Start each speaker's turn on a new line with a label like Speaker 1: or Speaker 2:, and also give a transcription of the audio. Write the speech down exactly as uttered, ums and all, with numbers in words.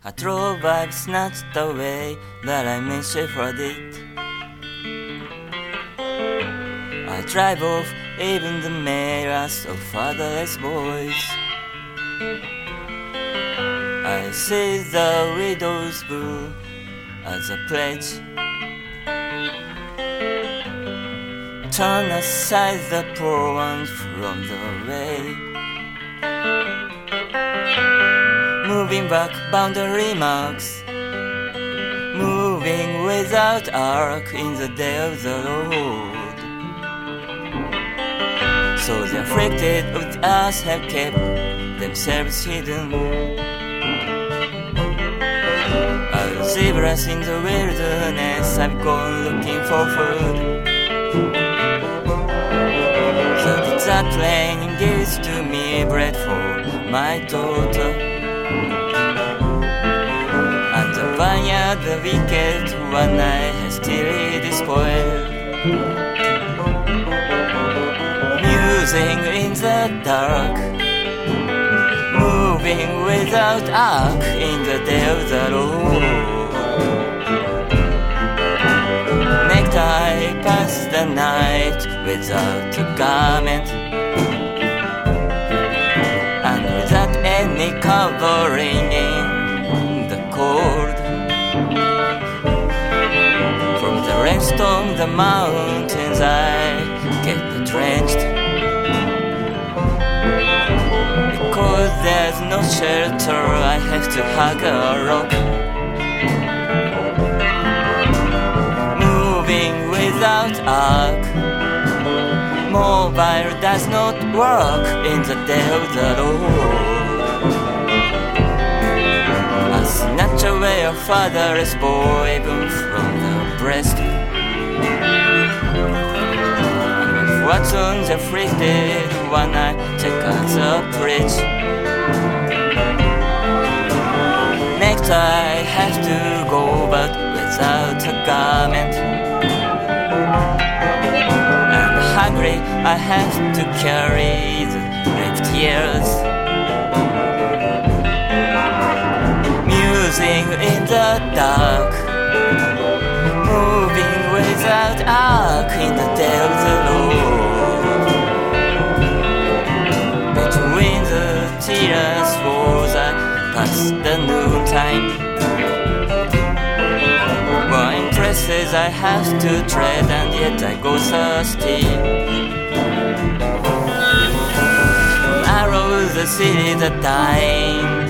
Speaker 1: I drove, I've snatched away that I misheard it. I drive off even the mirrors of fatherless boys. I see the widow's blue as a pledge. Turn aside the poor ones from the way. Moving back boundary marks, moving without arc in the day of the Lord. So the afflicted of the earth have kept themselves hidden as zebras in the wilderness have gone looking for food. The desert plain gives to me bread for my daughter, and the vineyard the wicked one I hastily despoiled. Musing in the dark, moving without arc in the day of the Lord. Necktie past the night without a garment, and without any covering in the cold. From the rest of the mountains I get drenched, because there's no shelter, I have to hug a rock. Moving without arc, mobile does not work in the day of the Lord. I snatch away a fatherless boy even from the breast, and what's on the afflicted one I take as a bridge. Next I have to go but without a garment, and hungry I have to carry the left tears. Musing in the dark, moving without arc in the day of the Lord. Between the tears walls I pass the noontime. Wine presses I have to tread, and yet I go thirsty. Arrows the city that time,